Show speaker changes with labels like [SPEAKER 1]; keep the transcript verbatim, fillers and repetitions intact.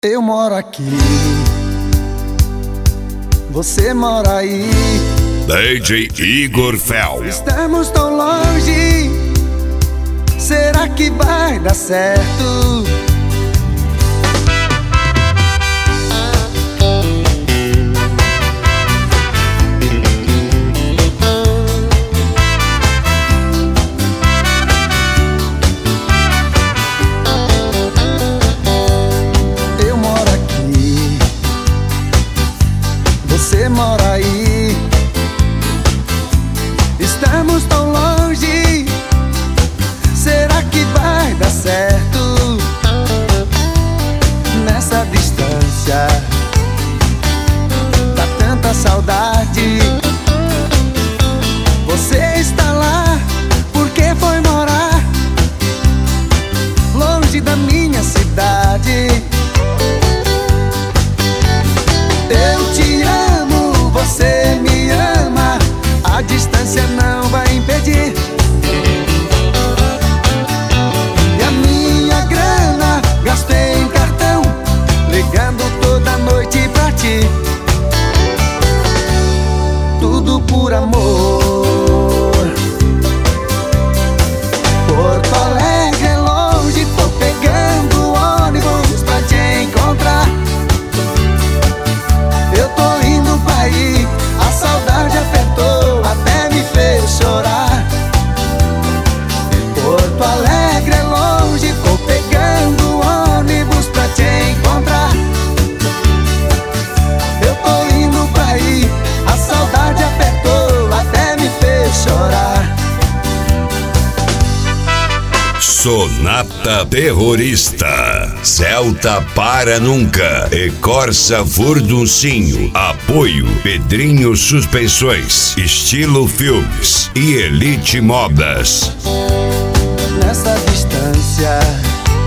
[SPEAKER 1] Eu moro aqui, você mora aí.
[SPEAKER 2] D J Igor Fel.
[SPEAKER 1] Estamos tão longe, será que vai dar certo? Você mora aí, estamos tão longe, será que vai dar certo? Nessa distância, dá tanta saudade. Você está lá, porque foi morar longe da minha cidade. Eu te amo, você me ama, a distância não vai impedir. E a minha grana gastei em cartão, ligando toda noite pra ti. Tudo por amor. Porto Alegre é longe, tô pegando ônibus pra te encontrar. Eu tô indo pra aí, a saudade apertou, até me fez chorar. Porto Alegre é longe, tô pegando ônibus pra te encontrar. Eu tô indo pra aí, a saudade apertou, até me fez chorar.
[SPEAKER 2] Sonata Terrorista, Celta Para Nunca e Corsa Furduncinho. Apoio Pedrinho Suspensões, Estilo Filmes e Elite Modas.
[SPEAKER 1] Nessa distância,